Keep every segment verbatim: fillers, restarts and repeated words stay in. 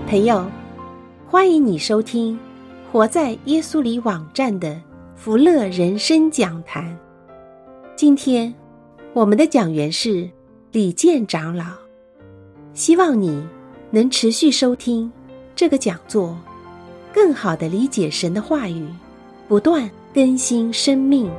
朋友，欢迎你收听活在耶稣里网站的福乐人生讲坛。今天我们的讲员是李健长老，希望你能持续收听这个讲座，更好地理解神的话语，不断更新生命。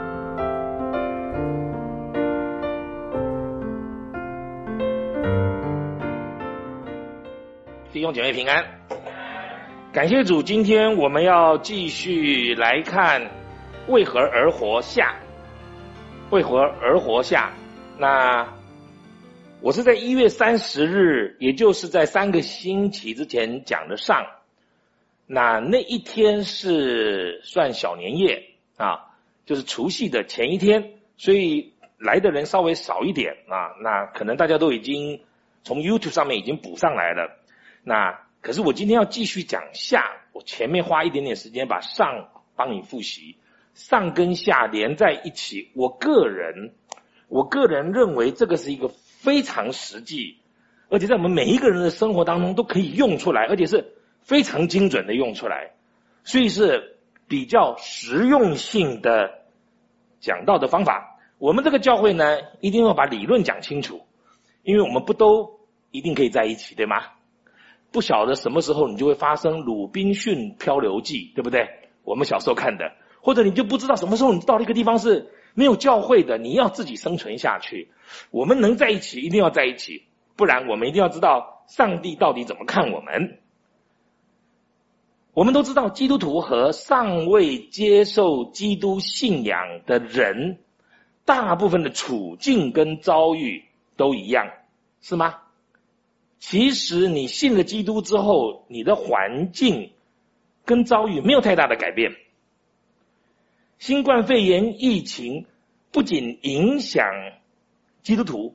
弟兄姐妹平安，感谢主，今天我们要继续来看为何而活下，为何而活下。那我是在一月三十日，也就是在三个星期之前讲的上，那那一天是算小年夜啊，就是除夕的前一天，所以来的人稍微少一点啊，那可能大家都已经从 YouTube 上面已经补上来了。那可是我今天要继续讲下，我前面花一点点时间把上帮你复习，上跟下连在一起，我个人我个人认为这个是一个非常实际，而且在我们每一个人的生活当中都可以用出来，而且是非常精准的用出来，所以是比较实用性的讲到的方法。我们这个教会呢，一定要把理论讲清楚，因为我们不都一定可以在一起，对吗？不晓得什么时候你就会发生鲁滨逊漂流记，对不对？我们小时候看的，或者你就不知道什么时候你到了一个地方是没有教会的，你要自己生存下去。我们能在一起一定要在一起，不然我们一定要知道上帝到底怎么看我们。我们都知道基督徒和尚未接受基督信仰的人，大部分的处境跟遭遇都一样，是吗？其实你信了基督之后，你的环境跟遭遇没有太大的改变。新冠肺炎疫情不仅影响基督徒，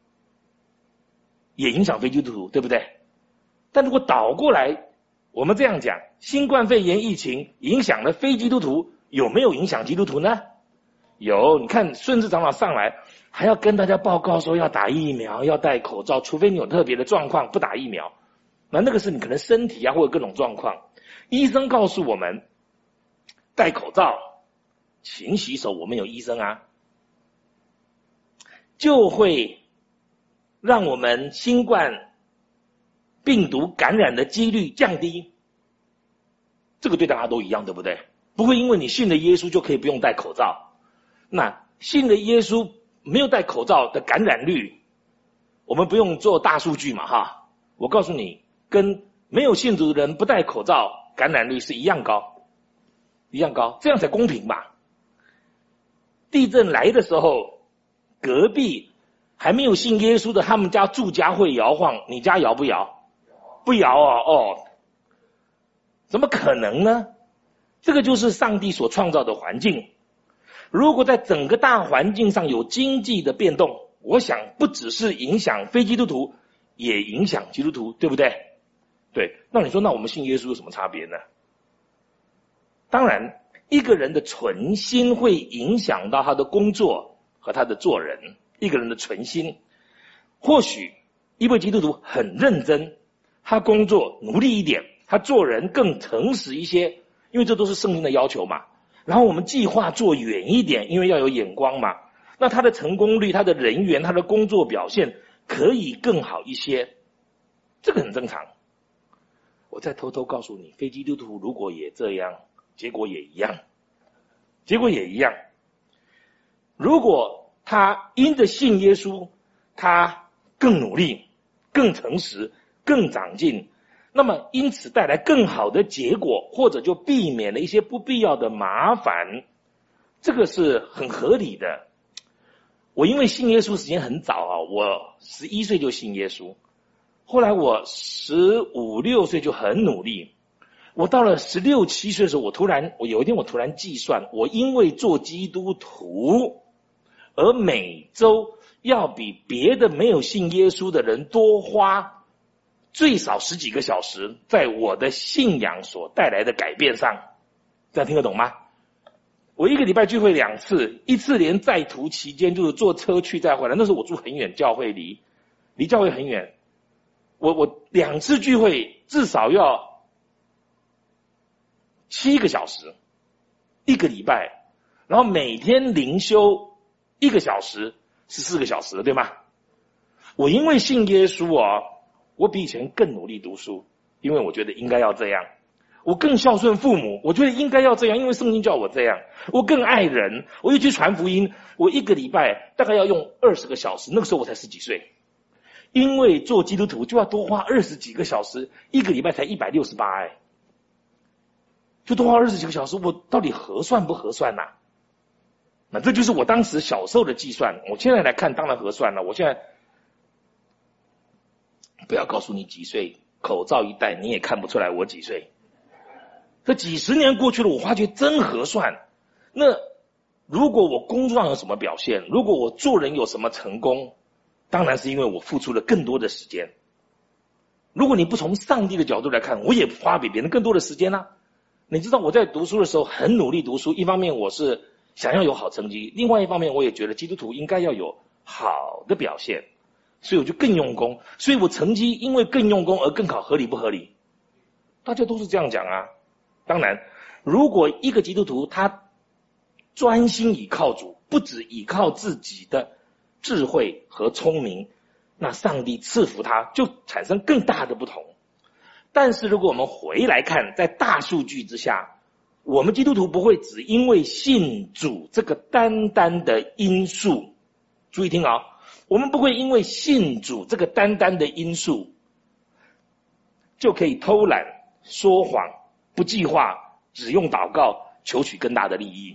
也影响非基督徒，对不对？但如果倒过来，我们这样讲，新冠肺炎疫情影响了非基督徒，有没有影响基督徒呢？有，你看顺治长老上来还要跟大家报告说要打疫苗，要戴口罩，除非你有特别的状况不打疫苗，那那个是你可能身体啊或者各种状况。医生告诉我们戴口罩勤洗手，我们有医生啊，就会让我们新冠病毒感染的几率降低，这个对大家都一样，对不对？不会因为你信了耶稣就可以不用戴口罩。那信了耶稣没有戴口罩的感染率，我们不用做大数据嘛哈，我告诉你，跟没有信主的人不戴口罩感染率是一样高，一样高，这样才公平嘛。地震来的时候，隔壁还没有信耶稣的，他们家住家会摇晃，你家摇不摇？不摇啊，哦，怎么可能呢？这个就是上帝所创造的环境。如果在整个大环境上有经济的变动，我想不只是影响非基督徒，也影响基督徒，对不对？对，那你说那我们信耶稣有什么差别呢？当然，一个人的存心会影响到他的工作和他的做人。一个人的存心，或许一位基督徒很认真，他工作努力一点，他做人更诚实一些，因为这都是圣经的要求嘛。然后我们计划做远一点，因为要有眼光嘛。那他的成功率、他的人缘、他的工作表现可以更好一些，这个很正常。我再偷偷告诉你，非基督徒如果也这样，结果也一样，结果也一样。如果他因着信耶稣，他更努力、更诚实、更长进，那么因此带来更好的结果，或者就避免了一些不必要的麻烦，这个是很合理的。我因为信耶稣时间很早啊，我十一岁就信耶稣，后来我十五六岁就很努力，我到了十六七岁的时候，我突然我有一天我突然计算，我因为做基督徒而每周要比别的没有信耶稣的人多花最少十几个小时在我的信仰所带来的改变上，这样听得懂吗？我一个礼拜聚会两次，一次连在途期间就是坐车去再回来，那时候我住很远，教会离离教会很远， 我我两次聚会至少要七个小时，一个礼拜，然后每天灵修一个小时，是四个小时了，对吗？我因为信耶稣啊，我比以前更努力读书，因为我觉得应该要这样。我更孝顺父母，我觉得应该要这样，因为圣经叫我这样。我更爱人，我又去传福音，我一个礼拜大概要用二十个小时，那个时候我才十几岁。因为做基督徒就要多花二十几个小时，一个礼拜才一百六十八哎，就多花二十几个小时，我到底合算不合算呐、啊？那这就是我当时小时候的计算，我现在来看当然合算了。我现在不要告诉你几岁，口罩一戴你也看不出来我几岁。这几十年过去了，我发觉真合算。那如果我工作上有什么表现，如果我做人有什么成功，当然是因为我付出了更多的时间。如果你不从上帝的角度来看，我也花比别人更多的时间啊。你知道我在读书的时候很努力读书，一方面我是想要有好成绩，另外一方面我也觉得基督徒应该要有好的表现，所以我就更用功，所以我成绩因为更用功而更好，合理不合理？大家都是这样讲啊。当然，如果一个基督徒他专心倚靠主，不只倚靠自己的智慧和聪明，那上帝赐福他，就产生更大的不同。但是如果我们回来看，在大数据之下，我们基督徒不会只因为信主这个单单的因素，注意听啊，我们不会因为信主这个单单的因素，就可以偷懒、说谎、不计划，只用祷告求取更大的利益。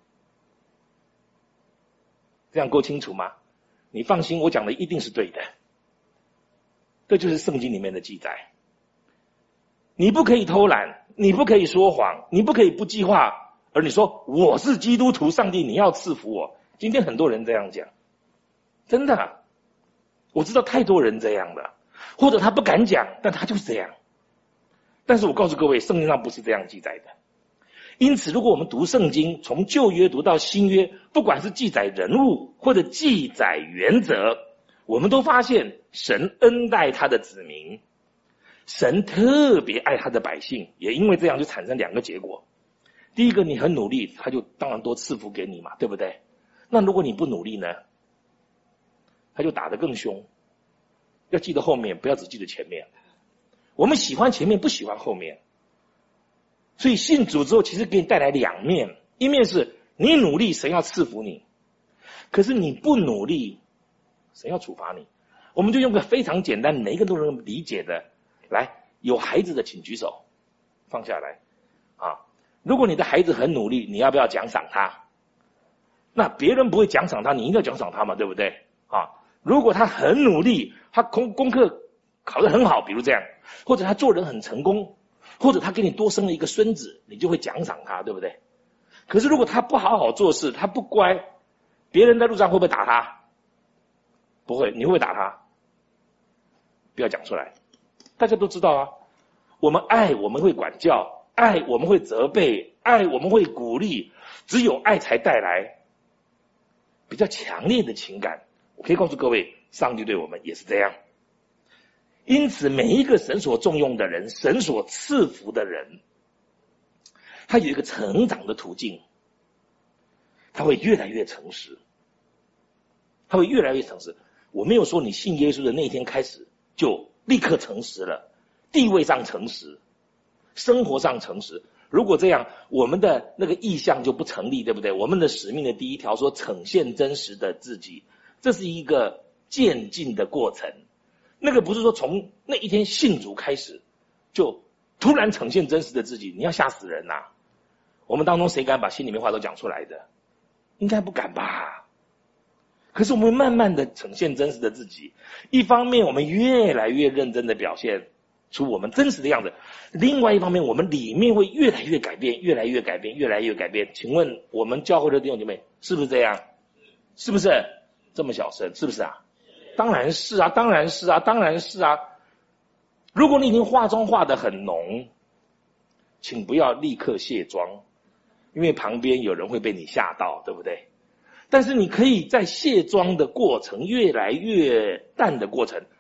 这样够清楚吗？你放心，我讲的一定是对的。这就是圣经里面的记载。你不可以偷懒，你不可以说谎，你不可以不计划，而你说我是基督徒，上帝你要赐福我。今天很多人这样讲，真的，我知道太多人这样的，或者他不敢讲，但他就是这样。但是我告诉各位，圣经上不是这样记载的。因此如果我们读圣经，从旧约读到新约，不管是记载人物或者记载原则，我们都发现神恩待他的子民，神特别爱他的百姓，也因为这样就产生两个结果。第一个，你很努力，他就当然多赐福给你嘛，对不对？那如果你不努力呢，他就打得更凶。要记得后面，不要只记得前面。我们喜欢前面，不喜欢后面。所以信主之后，其实给你带来两面，一面是你努力，神要赐福你；可是你不努力，神要处罚你。我们就用个非常简单，每一个都能理解的，来，有孩子的请举手，放下来啊！如果你的孩子很努力，你要不要奖赏他？那别人不会奖赏他，你应该奖赏他嘛，对不对？啊，如果他很努力，他功功课考得很好，比如这样，或者他做人很成功，或者他给你多生了一个孙子，你就会奖赏他，对不对？可是如果他不好好做事，他不乖，别人在路上会不会打他？不会，你会不会打他？不要讲出来，大家都知道啊。我们爱，我们会管教，爱我们会责备，爱我们会鼓励，只有爱才带来比较强烈的情感。我可以告诉各位，上帝对我们也是这样。因此每一个神所重用的人，神所赐福的人，他有一个成长的途径，他会越来越诚实，他会越来越诚实。我没有说你信耶稣的那一天开始就立刻诚实了，地位上诚实，生活上诚实。如果这样，我们的那个意向就不成立，对不对？我们的使命的第一条说呈现真实的自己，这是一个渐进的过程。那个不是说从那一天信主开始就突然呈现真实的自己，你要吓死人呐、啊！我们当中谁敢把心里面话都讲出来的？应该不敢吧？可是我们慢慢的呈现真实的自己，一方面我们越来越认真的表现出我们真实的样子，另外一方面我们里面会越来越改变，越来越改变，越来越改变。请问我们教会的弟兄姐妹是不是这样？是不是这么小声？是不是啊？当然是啊，当然是啊，当然是啊。如果你已经化妆化得很浓，请不要立刻卸妆，因为旁边有人会被你吓到，对不对？但是你可以在卸妆的过程越来越淡的过程，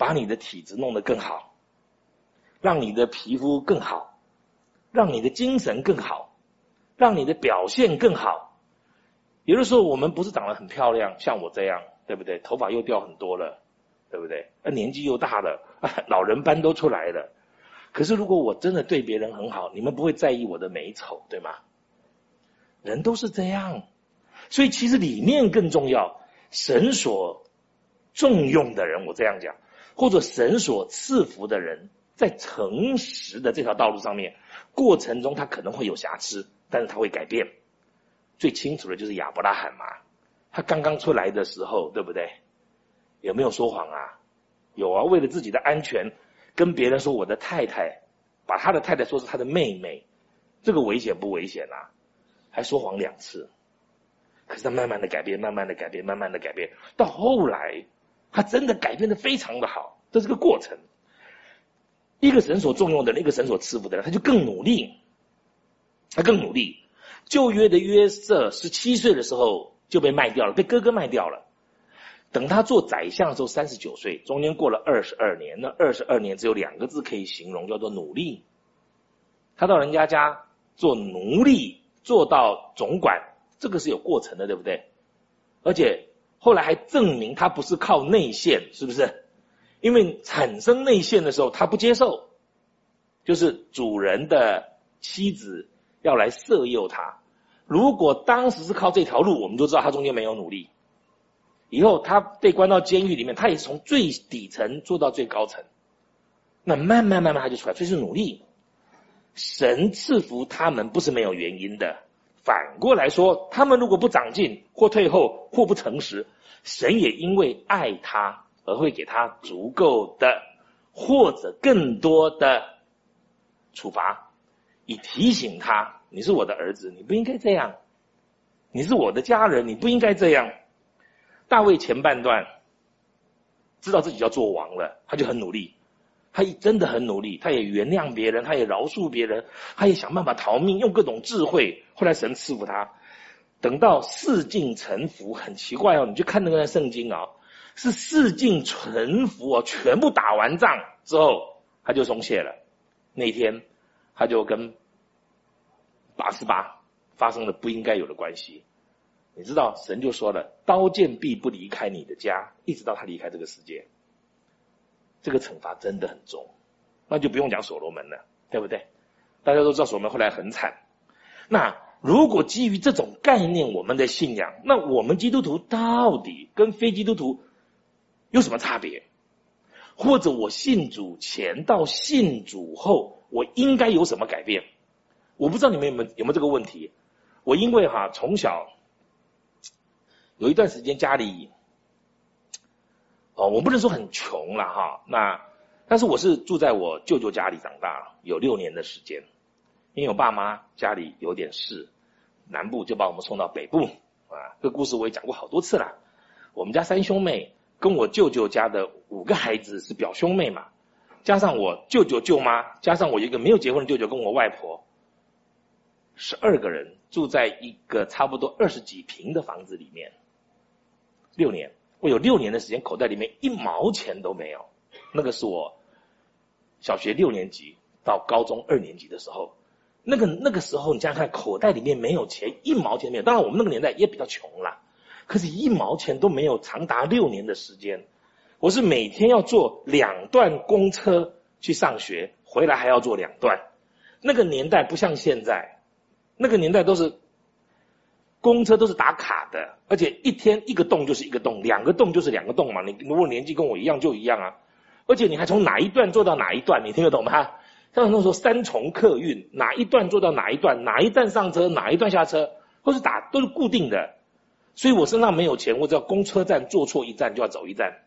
把你的体质弄得更好，让你的皮肤更好，让你的精神更好，让你的表现更好。有的时候我们不是长得很漂亮，像我这样，对不对？头发又掉很多了，对不对？年纪又大了，老人斑都出来了。可是如果我真的对别人很好，你们不会在意我的美丑，对吗？人都是这样。所以其实理念更重要。神所重用的人，我这样讲，或者神所赐福的人，在诚实的这条道路上面，过程中他可能会有瑕疵，但是他会改变。最清楚的就是亚伯拉罕嘛，他刚刚出来的时候，对不对？有没有说谎啊？有啊，为了自己的安全，跟别人说我的太太，把他的太太说是他的妹妹，这个危险不危险啊？还说谎两次。可是他慢慢的改变，慢慢的改变，慢慢的改变，到后来他真的改变得非常的好，这是个过程。一个神所重用的人，一个神所赐福的人，他就更努力，他更努力。旧约的约瑟十七岁的时候就被卖掉了，被哥哥卖掉了。等他做宰相的时候三十九岁，中间过了二十二年，那二十二年只有两个字可以形容，叫做努力。他到人家家做奴隶，做到总管，这个是有过程的，对不对？而且后来还证明他不是靠内线，是不是？因为产生内线的时候他不接受，就是主人的妻子要来色诱他。如果当时是靠这条路，我们就知道他中间没有努力。以后他被关到监狱里面，他也是从最底层做到最高层，那慢慢慢慢他就出来，所以是努力。神赐福他们不是没有原因的，反过来说，他们如果不长进或退后或不诚实，神也因为爱他而会给他足够的或者更多的处罚，以提醒他，你是我的儿子，你不应该这样，你是我的家人，你不应该这样。大卫前半段知道自己要做王了，他就很努力，他真的很努力，他也原谅别人，他也饶恕别人，他也想办法逃命，用各种智慧。后来神赐福他，等到四境臣服，很奇怪哦，你去看那个圣经啊，是四境臣服哦，全部打完仗之后他就松懈了。那天他就跟拔示巴发生了不应该有的关系。你知道神就说了，刀剑必不离开你的家，一直到他离开这个世界。这个惩罚真的很重，那就不用讲所罗门了，对不对？大家都知道所罗门后来很惨。那如果基于这种概念，我们的信仰，那我们基督徒到底跟非基督徒有什么差别？或者我信主前到信主后，我应该有什么改变？我不知道你们有没有有没有这个问题。我因为哈从小有一段时间家里哦，我不能说很穷啦哈，那但是我是住在我舅舅家里长大，有六年的时间。因为我爸妈家里有点事，南部就把我们送到北部啊。这个故事我也讲过好多次了。我们家三兄妹跟我舅舅家的五个孩子是表兄妹嘛，加上我舅舅舅妈，加上我一个没有结婚的舅舅跟我外婆，十二个人住在一个差不多二十几平的房子里面。六年，我有六年的时间口袋里面一毛钱都没有。那个是我小学六年级到高中二年级的时候，那个那个时候你想想看，口袋里面没有钱，一毛钱没有。当然我们那个年代也比较穷啦，可是一毛钱都没有，长达六年的时间。我是每天要坐两段公车去上学，回来还要坐两段。那个年代不像现在，那个年代都是公车都是打卡的，而且一天一个洞就是一个洞，两个洞就是两个洞嘛。你如果年纪跟我一样就一样啊，而且你还从哪一段坐到哪一段，你听得懂吗？像那时候三重客运，哪一段坐到哪一段，哪一站上车，哪一段下车，都是打都是固定的。所以我身上没有钱，我只要公车站坐错一站就要走一站。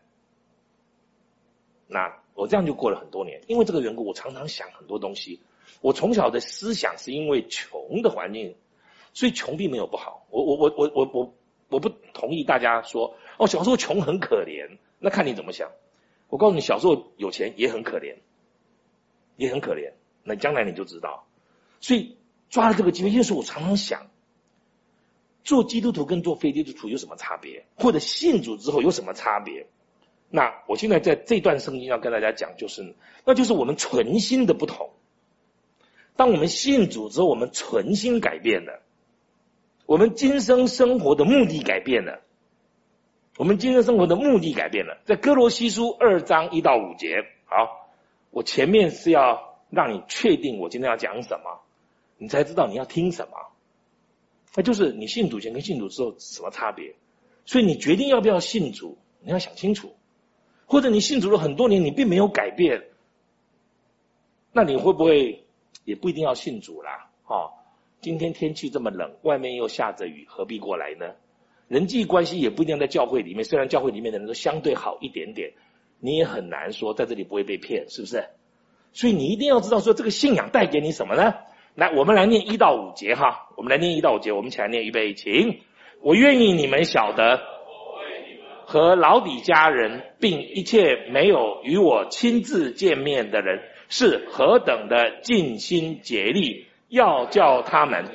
那我这样就过了很多年，因为这个缘故，我常常想很多东西。我从小的思想是因为穷的环境，所以穷并没有不好。我我我我我我我不同意大家说哦，小时候穷很可怜，那看你怎么想。我告诉你，小时候有钱也很可怜，也很可怜。那将来你就知道。所以抓了这个机会，因为我常常想，做基督徒跟做非基督徒有什么差别？或者信主之后有什么差别？ 那我现在在这段圣经要跟大家讲，就是那就是我们存心的不同。当我们信主之后，我们存心改变了，我们今生生活的目的改变了，我们今生生活的目的改变了。在哥罗西书二章一到五节，好，我前面是要让你确定我今天要讲什么，你才知道你要听什么。那就是你信主前跟信主之后什么差别。所以你决定要不要信主，你要想清楚。或者你信主了很多年，你并没有改变，那你会不会也不一定要信主啦？哦，今天天气这么冷，外面又下着雨，何必过来呢？人际关系也不一定在教会里面，虽然教会里面的人都相对好一点点，你也很难说在这里不会被骗，是不是？所以你一定要知道说这个信仰带给你什么呢？来，我们来念一到五节哈，我们来念一到五节，我们一起来念，预备，请。我愿意你们晓得，和老底嘉人并一切没有与我亲自见面的人，是何等的尽心竭力，要叫他们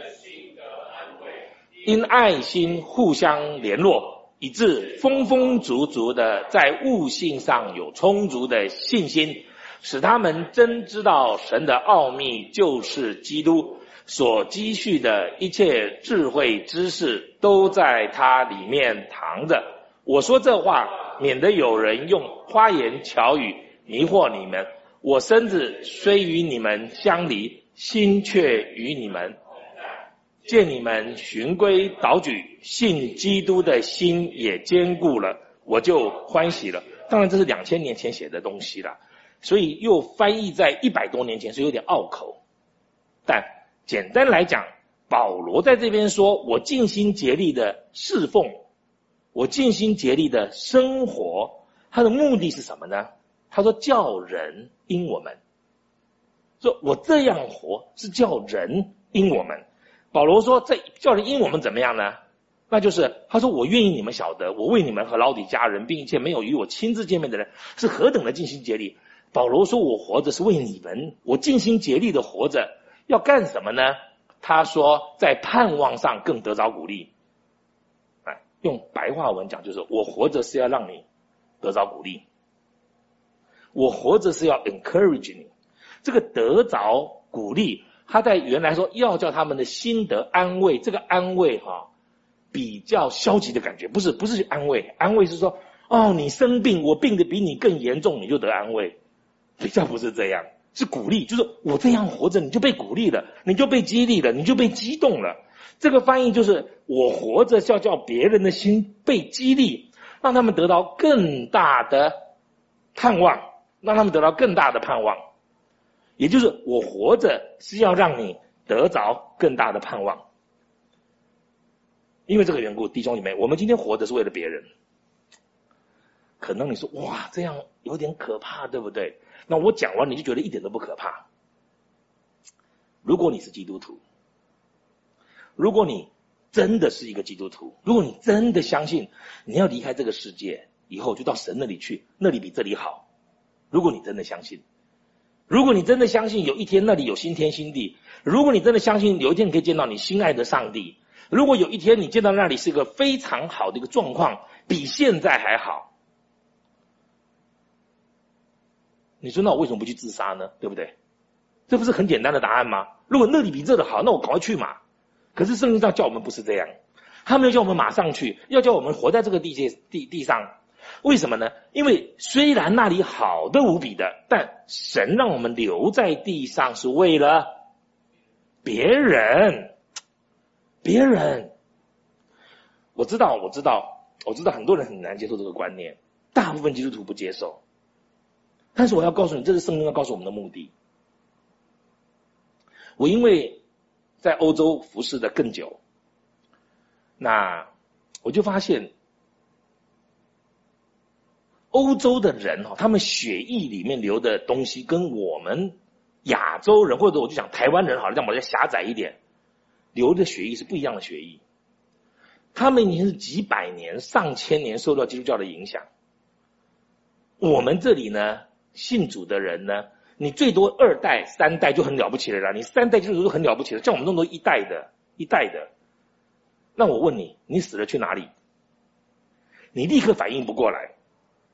因爱心互相联络，以致丰丰足足的在悟性上有充足的信心，使他们真知道神的奥秘就是基督，所积蓄的一切智慧知识都在他里面藏着。我说这话，免得有人用花言巧语迷惑你们。我身子虽与你们相离，心却与你们。见你们循规蹈矩，信基督的心也坚固了，我就欢喜了。当然这是两千年前写的东西了，所以又翻译在一百多年前，所以有点拗口。但简单来讲，保罗在这边说，我尽心竭力的侍奉，我尽心竭力的生活，他的目的是什么呢？他说叫人因我们，说我这样活是叫人因我们。保罗说这叫人因我们怎么样呢？那就是他说我愿意你们晓得，我为你们和老底嘉人并一切没有与我亲自见面的人是何等的尽心竭力。保罗说我活着是为你们，我尽心竭力的活着，要干什么呢？他说在盼望上更得着鼓励。哎，用白话文讲就是我活着是要让你得着鼓励，我活着是要 encourage 你。这个得着鼓励，他在原来说要叫他们的心得安慰，这个安慰哈比较消极的感觉，不是不是安慰，安慰是说哦你生病，我病得比你更严重，你就得安慰，比较不是这样，是鼓励，就是我这样活着，你就被鼓励了，你就被激励了，你就被激动了。这个翻译就是我活着是要叫别人的心被激励，让他们得到更大的盼望，让他们得到更大的盼望。也就是我活着是要让你得着更大的盼望。因为这个缘故，弟兄姐妹，我们今天活着是为了别人。可能你说哇这样有点可怕，对不对？那我讲完你就觉得一点都不可怕。如果你是基督徒，如果你真的是一个基督徒，如果你真的相信你要离开这个世界以后就到神那里去，那里比这里好，如果你真的相信，如果你真的相信有一天那里有新天新地，如果你真的相信有一天你可以见到你心爱的上帝，如果有一天你见到那里是一个非常好的一个状况，比现在还好，你说那我为什么不去自杀呢？对不对？这不是很简单的答案吗？如果那里比这的好，那我赶快去嘛。可是圣经上叫我们不是这样，他没有叫我们马上去，要叫我们活在这个地界地地上。为什么呢？因为虽然那里好的无比的，但神让我们留在地上是为了别人。别人，我知道，我知道，我知道很多人很难接受这个观念，大部分基督徒不接受。但是我要告诉你，这是圣经要告诉我们的目的。我因为在欧洲服侍的更久，那我就发现欧洲的人他们血液里面流的东西跟我们亚洲人，或者我就讲台湾人好了，这样我就狭窄一点，流的血液是不一样的血液。他们已经是几百年上千年受到基督教的影响，我们这里呢信主的人呢，你最多二代三代就很了不起了啦，你三代基督徒都很了不起了，像我们这么多一代的一代的，那我问你，你死了去哪里？你立刻反应不过来，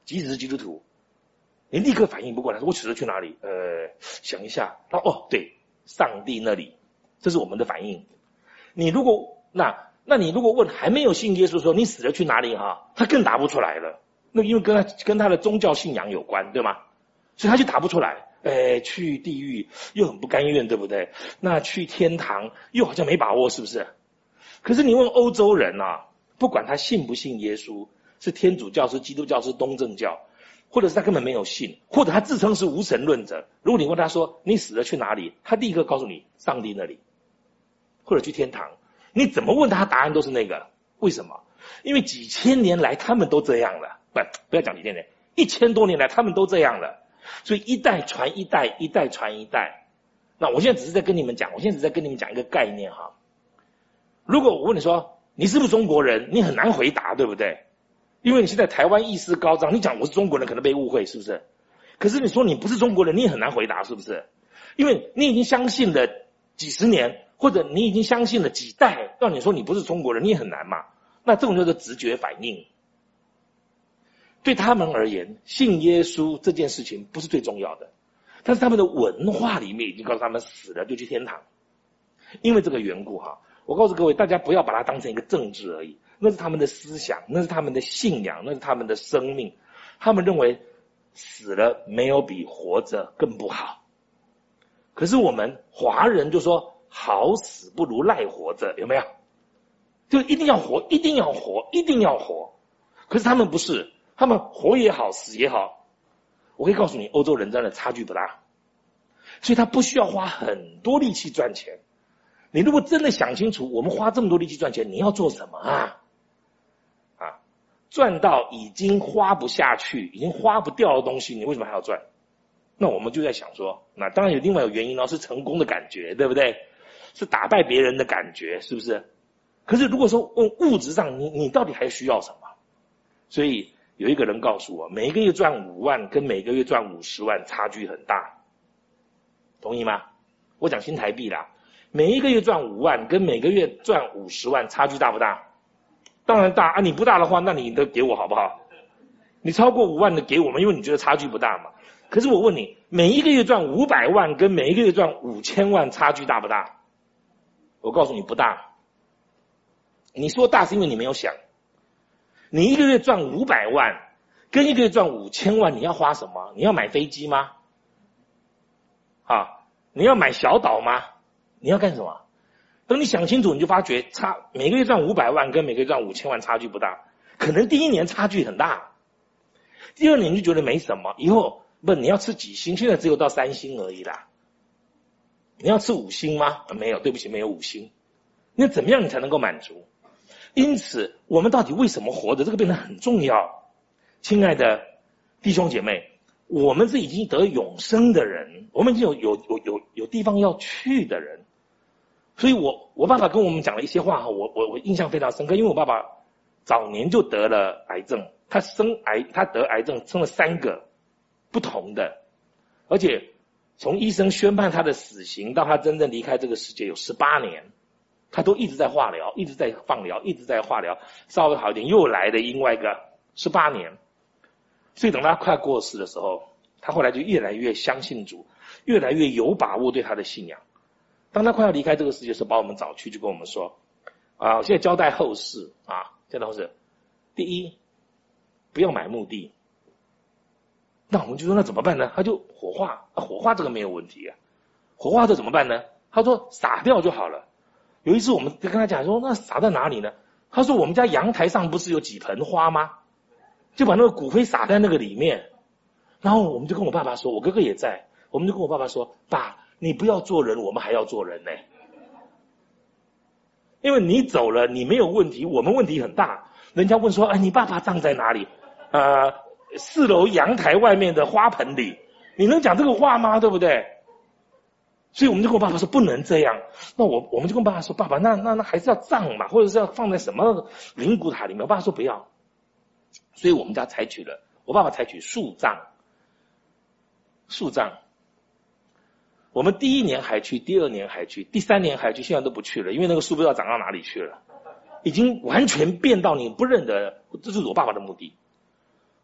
即使是基督徒，你立刻反应不过来，说我死了去哪里？呃，想一下，他哦，对，上帝那里，这是我们的反应。你如果那那你如果问还没有信耶稣说你死了去哪里哈，他更答不出来了。那因为跟他跟他的宗教信仰有关，对吗？所以他就答不出来。哎，去地狱又很不甘愿，对不对？那去天堂又好像没把握，是不是？可是你问欧洲人啊，不管他信不信耶稣，是天主教是基督教是东正教，或者是他根本没有信，或者他自称是无神论者，如果你问他说你死了去哪里，他第一个告诉你上帝那里，或者去天堂。你怎么问他，答案都是那个。为什么？因为几千年来他们都这样了，不不要讲几千年，一千多年来他们都这样了。所以一代传一代，一代传一代。那我现在只是在跟你们讲，我现在只是在跟你们讲一个概念哈。如果我问你说你是不是中国人，你很难回答，对不对？因为你现在台湾意识高涨，你讲我是中国人可能被误会，是不是？可是你说你不是中国人，你也很难回答，是不是？因为你已经相信了几十年，或者你已经相信了几代，让你说你不是中国人，你也很难嘛。那这种叫做直觉反应。对他们而言，信耶稣这件事情不是最重要的，但是他们的文化里面已经告诉他们死了就去天堂。因为这个缘故哈，我告诉各位，大家不要把它当成一个政治而已，那是他们的思想，那是他们的信仰，那是他们的生命。他们认为死了没有比活着更不好。可是我们华人就说好死不如赖活着，有没有？就一定要活，一定要活，一定要活。可是他们不是。他们活也好，死也好，我可以告诉你，欧洲人真的差距不大，所以他不需要花很多力气赚钱。你如果真的想清楚，我们花这么多力气赚钱，你要做什么啊？啊，赚到已经花不下去、已经花不掉的东西，你为什么还要赚？那我们就在想说，那当然有另外有原因哦，是成功的感觉，对不对？是打败别人的感觉，是不是？可是如果说问物质上，你你到底还需要什么？所以。有一个人告诉我，每个月赚五万跟每个月赚五十万差距很大，同意吗？我讲新台币啦，每一个月赚五万跟每个月赚五十万差距大不大？当然大啊！你不大的话，那你都给我好不好？你超过五万的给我们，因为你觉得差距不大嘛。可是我问你，每一个月赚五百万跟每一个月赚五千万差距大不大？我告诉你不大。你说大是因为你没有想。你一个月赚五百万，跟一个月赚五千万，你要花什么？你要买飞机吗？啊，你要买小岛吗？你要干什么？等你想清楚，你就发觉差每个月赚五百万跟每个月赚五千万差距不大，可能第一年差距很大，第二年你就觉得没什么，以后不你要吃几星？现在只有到三星而已啦。你要吃五星吗？没有，对不起，没有五星。那怎么样你才能够满足？因此，我们到底为什么活着？这个变得很重要。亲爱的弟兄姐妹，我们是已经得永生的人，我们已经有有有有有地方要去的人。所以我我爸爸跟我们讲了一些话，我我我印象非常深刻，因为我爸爸早年就得了癌症，他生癌，他得癌症生了三个不同的，而且从医生宣判他的死刑到他真正离开这个世界有十八年。他都一直在化疗，一直在放疗，一直在化疗，稍微好一点又来了另外一个十八年。所以等他快过世的时候，他后来就越来越相信主，越来越有把握对他的信仰。当他快要离开这个世界的时候，把我们找去就跟我们说啊，我现在交代后事啊，交代后事，第一不要买墓地。那我们就说那怎么办呢？他就火化，啊、火化这个没有问题啊，火化这怎么办呢？他说撒掉就好了。有一次我们跟他讲说，那撒在哪里呢？他说我们家阳台上不是有几盆花吗？就把那个骨灰撒在那个里面。然后我们就跟我爸爸说，我哥哥也在，我们就跟我爸爸说，爸，你不要做人，我们还要做人呢。因为你走了，你没有问题，我们问题很大。人家问说，哎，你爸爸葬在哪里？呃，四楼阳台外面的花盆里。你能讲这个话吗？对不对？所以我们就跟我爸爸说不能这样。那我我们就跟爸爸说，爸爸，那那那还是要葬嘛，或者是要放在什么灵骨塔里面？我爸爸说不要。所以我们家采取了，我爸爸采取树葬。树葬。我们第一年还去，第二年还去，第三年还去，现在都不去了，因为那个树不知道长到哪里去了，已经完全变到你不认得。这是我爸爸的目的。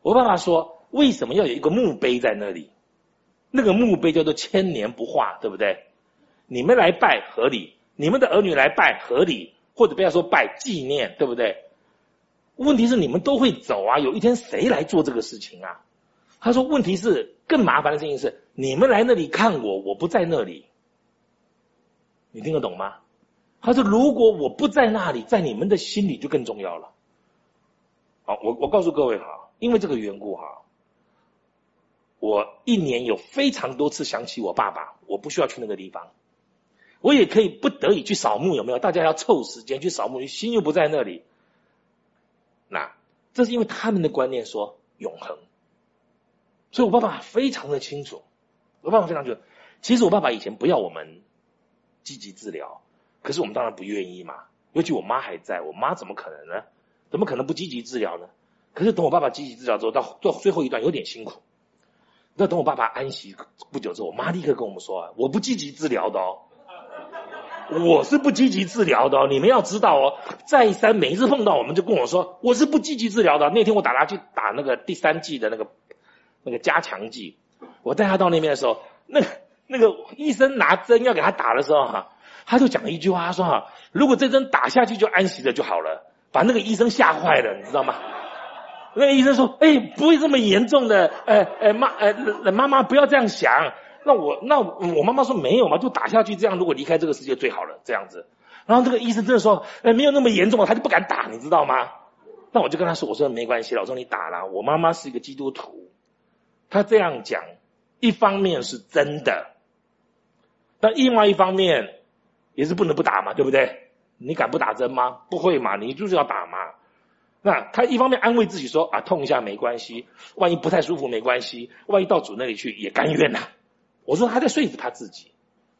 我爸爸说，为什么要有一个墓碑在那里？那个墓碑叫做千年不化，对不对？你们来拜合理，你们的儿女来拜合理，或者不要说拜，纪念，对不对？问题是你们都会走啊，有一天谁来做这个事情啊？他说问题是更麻烦的事情是，你们来那里看我，我不在那里。你听得懂吗？他说如果我不在那里，在你们的心里就更重要了。好，我我告诉各位哈，因为这个缘故哈，我一年有非常多次想起我爸爸，我不需要去那个地方，我也可以不得已去扫墓，有没有？大家要凑时间去扫墓，心又不在那里。那这是因为他们的观念说永恒，所以我爸爸非常的清楚，我爸爸非常清楚。其实我爸爸以前不要我们积极治疗，可是我们当然不愿意嘛，尤其我妈还在，我妈怎么可能呢？怎么可能不积极治疗呢？可是等我爸爸积极治疗之后，到到最后一段有点辛苦。那等我爸爸安息不久之后，我妈立刻跟我们说啊，我不积极治疗的哦，我是不积极治疗的哦，你们要知道哦。再三每一次碰到我们就跟我说，我是不积极治疗的。那天我打他去打那个第三剂的那个那个加强剂，我带他到那边的时候，那那个医生拿针要给他打的时候哈，他就讲了一句话，他说哈，如果这针打下去就安息了就好了，把那个医生吓坏了，你知道吗？那个医生说，哎，不会这么严重的，呃呃妈呃妈妈不要这样想。那我那我妈妈说没有嘛，就打下去，这样如果离开这个世界最好了，这样子。然后这个医生真的说，哎，没有那么严重，他就不敢打，你知道吗？那我就跟他说，我说没关系了，我说你打啦，我妈妈是一个基督徒，他这样讲，一方面是真的，但另外一方面也是不能不打嘛，对不对？你敢不打针吗？不会嘛，你就是要打嘛。那他一方面安慰自己说啊，痛一下没关系，万一不太舒服没关系，万一到主那里去也甘愿呐、啊。我说他在说服他自己。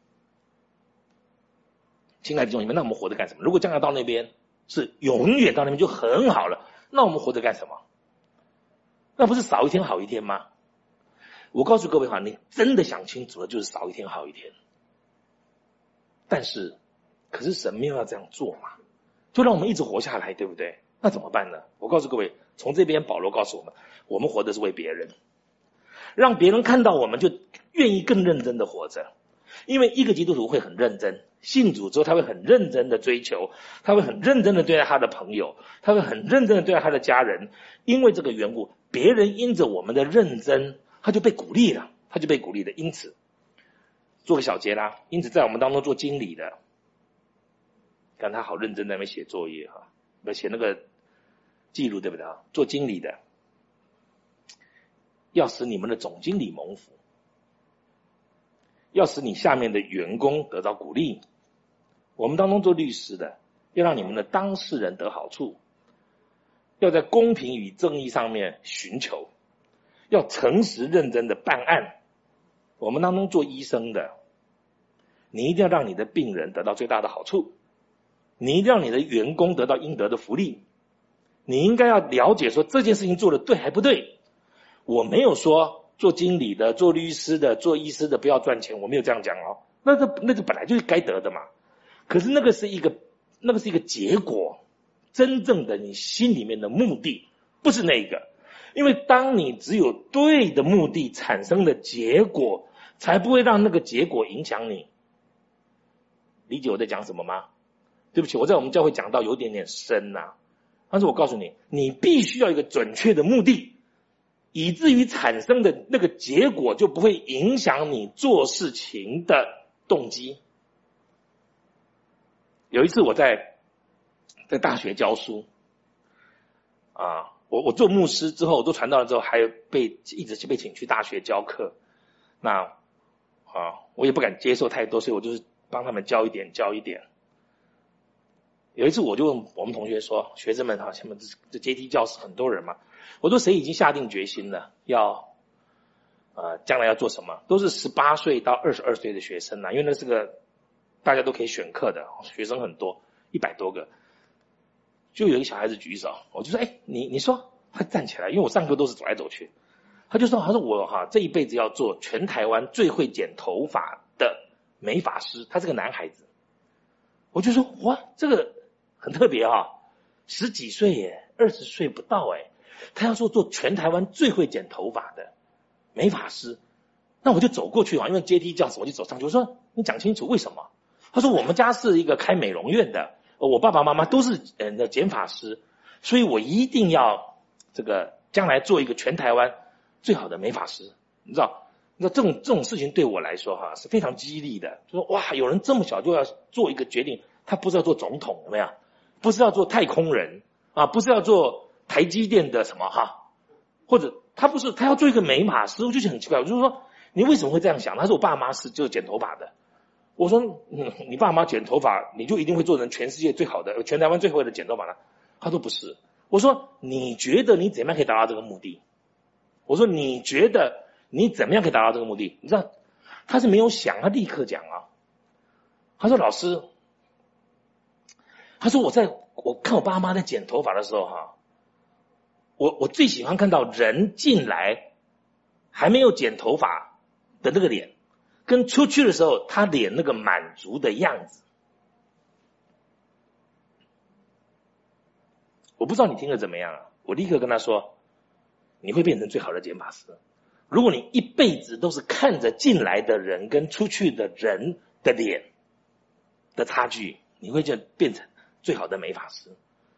亲爱的弟兄姊妹，那我们活着干什么？如果将来到那边是永远到那边就很好了，那我们活着干什么？那不是少一天好一天吗？我告诉各位哈，你真的想清楚了，就是少一天好一天。但是，可是神没有要这样做嘛，就让我们一直活下来，对不对？那怎么办呢？我告诉各位，从这边保罗告诉我们，我们活的是为别人，让别人看到我们就愿意更认真的活着。因为一个基督徒会很认真，信主之后他会很认真的追求，他会很认真的对待他的朋友，他会很认真的对待他的家人。因为这个缘故，别人因着我们的认真，他就被鼓励了，他就被鼓励了。因此，做个小结啦。因此，在我们当中做经理的，看他好认真在那边写作业哈，写那个记录对不对啊？做经理的要使你们的总经理蒙福，要使你下面的员工得到鼓励。我们当中做律师的，要让你们的当事人得好处，要在公平与正义上面寻求，要诚实认真的办案。我们当中做医生的，你一定要让你的病人得到最大的好处，你一定要让你的员工得到应得的福利。你应该要了解说这件事情做得对还不对。我没有说做经理的、做律师的、做医师的不要赚钱，我没有这样讲哦。那这那个本来就是该得的嘛。可是那个是一个那个是一个结果，真正的你心里面的目的不是那个。因为当你只有对的目的产生的结果，才不会让那个结果影响你。理解我在讲什么吗？对不起，我在我们教会讲到有点点深啊。但是我告诉你，你必须要有一个准确的目的，以至于产生的那个结果就不会影响你做事情的动机。有一次我在在大学教书啊，我我做牧师之后，我做传道人之后，还被一直被请去大学教课。那啊，我也不敢接受太多，所以我就是帮他们教一点教一点。有一次我就问我们同学说，学生们哈，前面这阶梯教室很多人嘛，我说谁已经下定决心了要呃将来要做什么？都是十八岁到二十二岁的学生啊，因为那是个大家都可以选课的，学生很多，一百多个。就有一个小孩子举手，我就说，哎，你你说，他站起来，因为我上课都是走来走去，他就说，他说我哈这一辈子要做全台湾最会剪头发的美发师，他是个男孩子。我就说，哇，这个很特别哈、哦，十几岁耶，二十岁不到哎， 他要说做全台湾最会剪头发的美发师。那我就走过去啊，因为阶梯这样子，我就走上去，我说你讲清楚为什么？他说我们家是一个开美容院的，我爸爸妈妈都是呃剪发师，所以我一定要这个将来做一个全台湾最好的美发师。你知道，那这种这种事情对我来说哈是非常激励的。就说哇，有人这么小就要做一个决定，他不是要做总统，有没有？不是要做太空人啊，不是要做台积电的什么哈，或者他不是他要做一个美发师，我就很奇怪，我就说你为什么会这样想？他说我爸妈是就是剪头发的。我说嗯，你爸妈剪头发，你就一定会做成全世界最好的、全台湾最会的剪头发了？他说不是。我说你觉得你怎么样可以达到这个目的？我说你觉得你怎么样可以达到这个目的？你知道他是没有想，他立刻讲啊。他说老师，他说我在我看我爸妈在剪头发的时候哈，我我最喜欢看到人进来还没有剪头发的那个脸，跟出去的时候他脸那个满足的样子。我不知道你听了怎么样啊？我立刻跟他说，你会变成最好的剪发师。如果你一辈子都是看着进来的人跟出去的人的脸的差距，你会就变成最好的美发师。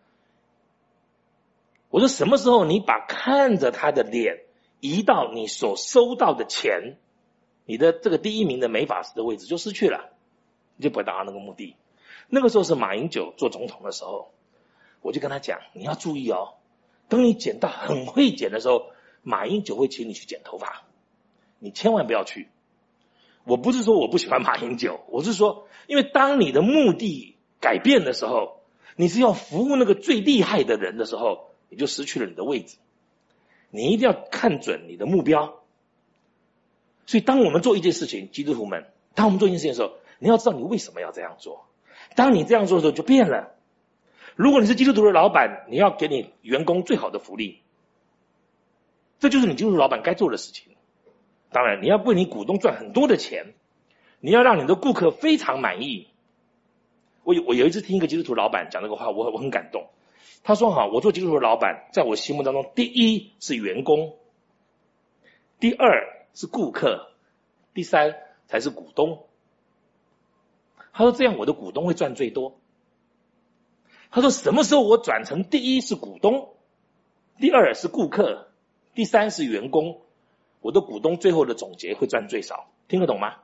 我说什么时候你把看着他的脸移到你所收到的钱，你的这个第一名的美发师的位置就失去了，你就不会达到那个目的。那个时候是马英九做总统的时候，我就跟他讲，你要注意哦，等你剪到很会剪的时候，马英九会请你去剪头发，你千万不要去。我不是说我不喜欢马英九，我是说因为当你的目的改变的时候，你是要服务那个最厉害的人的时候，你就失去了你的位置。你一定要看准你的目标。所以当我们做一件事情，基督徒们，当我们做一件事情的时候，你要知道你为什么要这样做。当你这样做的时候就变了。如果你是基督徒的老板，你要给你员工最好的福利，这就是你基督徒老板该做的事情。当然你要为你股东赚很多的钱，你要让你的顾客非常满意。我有我有一次听一个基督徒老板讲这个话，我我很感动。他说哈，我做基督徒的老板，在我心目当中，第一是员工，第二是顾客，第三才是股东。他说这样我的股东会赚最多。他说什么时候我转成第一是股东，第二是顾客，第三是员工，我的股东最后的总结会赚最少。听得懂吗？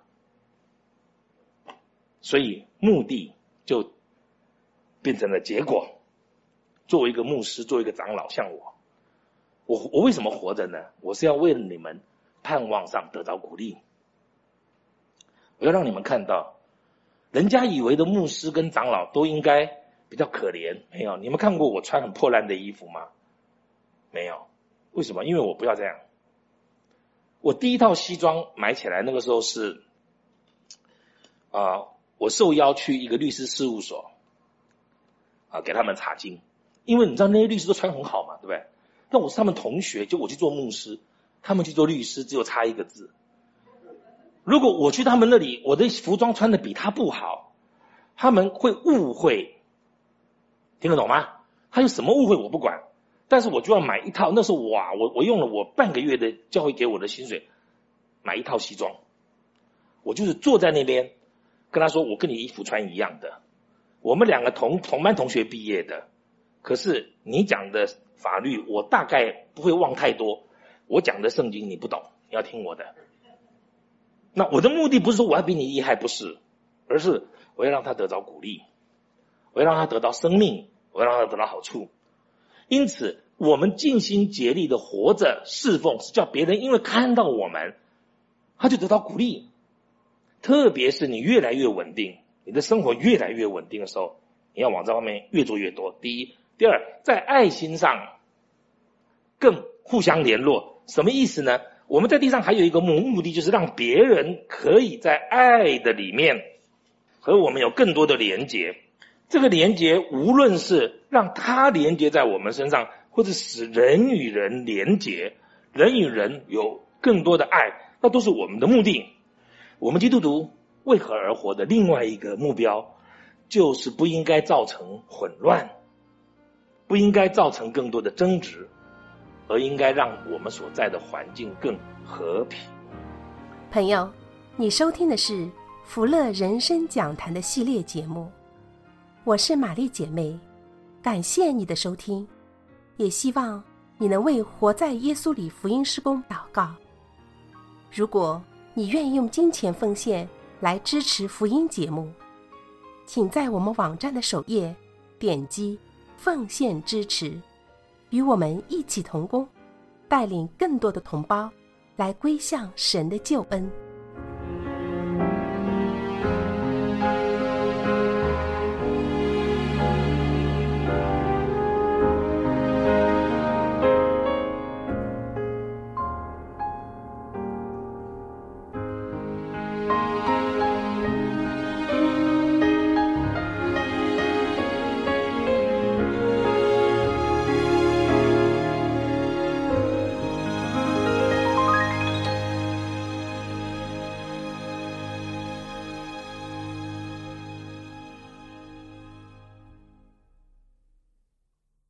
所以目的就变成了结果。作为一个牧师，作为一个长老，像我，我我为什么活着呢？我是要为了你们盼望上得到鼓励。我要让你们看到，人家以为的牧师跟长老都应该比较可怜，没有。你们看过我穿很破烂的衣服吗？没有。为什么？因为我不要这样。我第一套西装买起来，那个时候是啊、呃，我受邀去一个律师事务所啊，给他们查经。因为你知道那些律师都穿很好嘛，对不对？那我是他们同学，就我去做牧师，他们去做律师，只有差一个字。如果我去他们那里，我的服装穿的比他不好，他们会误会，听得懂吗？他有什么误会我不管，但是我就要买一套。那时候哇，我我用了我半个月的教会给我的薪水买一套西装，我就是坐在那边跟他说，我跟你衣服穿一样的，我们两个同同班同学毕业的，可是你讲的法律我大概不会忘太多，我讲的圣经你不懂，你要听我的。那我的目的不是说我要比你厉害，不是，而是我要让他得到鼓励，我要让他得到生命，我要让他得到好处。因此我们尽心竭力的活着侍奉，是叫别人因为看到我们他就得到鼓励。特别是你越来越稳定，你的生活越来越稳定的时候，你要往这方面越做越多。第一，第二，在爱心上更互相联络。什么意思呢？我们在地上还有一个目目的，就是让别人可以在爱的里面和我们有更多的连结。这个连结无论是让他连结在我们身上，或者使人与人连结，人与人有更多的爱，那都是我们的目的。我们基督徒为何而活的另外一个目标，就是不应该造成混乱，不应该造成更多的争执， 而应该让我们所在的环境更和平。 朋友，你收听的是福乐人生讲坛的系列节目，我是玛丽姐妹，感谢你的收听，也希望你能为活在耶稣里福音事工祷告。如果你愿意用金钱奉献来支持福音节目，请在我们网站的首页点击奉献支持，与我们一起同工，带领更多的同胞来归向神的救恩。